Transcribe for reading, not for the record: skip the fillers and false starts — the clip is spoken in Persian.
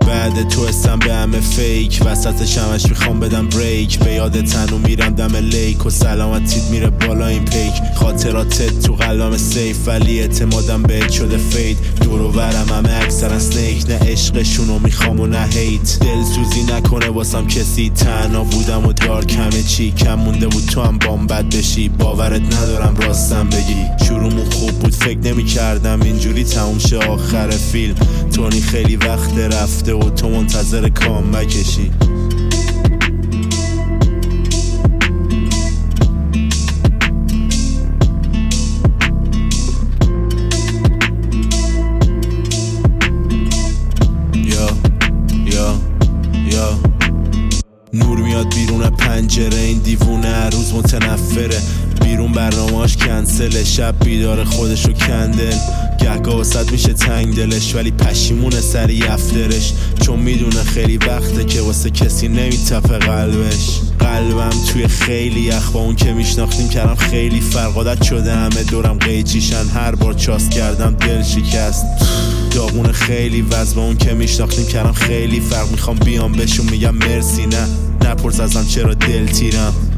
بعد تو اسم به همه فیک، وسط شمش میخوام بدم بریک، به یاد تنو میرم دم لیک و سلامتیت میره بالا این پیک. خاطراتت تو قلبم سیف ولی اعتمادم بهت شده فید. دور و برم همه اکثرا سنیک، نه عشقشونو میخوام و نه هیت. دلسوزی نکنه واسم کسی، تنها بودم و دار کمه چی، کم مونده بود تو هم بام بد بشی. باورت ندارم راستم بگی، شروعمون خوب بود فکر نمی کردم اینجوری تموم شه آخر فیلم. تونی خیلی وقت رفته و تو منتظر کام بکشی. نور میاد بیرون پنجره، این دیوونه هر روز متنفره. بیرون برنامه‌اش کنسله، شب بیدار خودشو کندل. گهگاه واسط میشه تنگ دلش ولی پشیمونه سری افترش، چون میدونه خیلی وقته که واسه کسی نمیتپه قلبش. قلبم توی خیلی یخ، با اون که میشناختیم کردم خیلی فرق. عادت شده همه دورم قیچیشن، هر بار چاس کردم دل شکست. داغون خیلی وز، با اون که میشناختیم کردم خیلی فرق. میخوام بیام بهشون میگم مرسی، نه نپرس ازم چرا دل تیرم.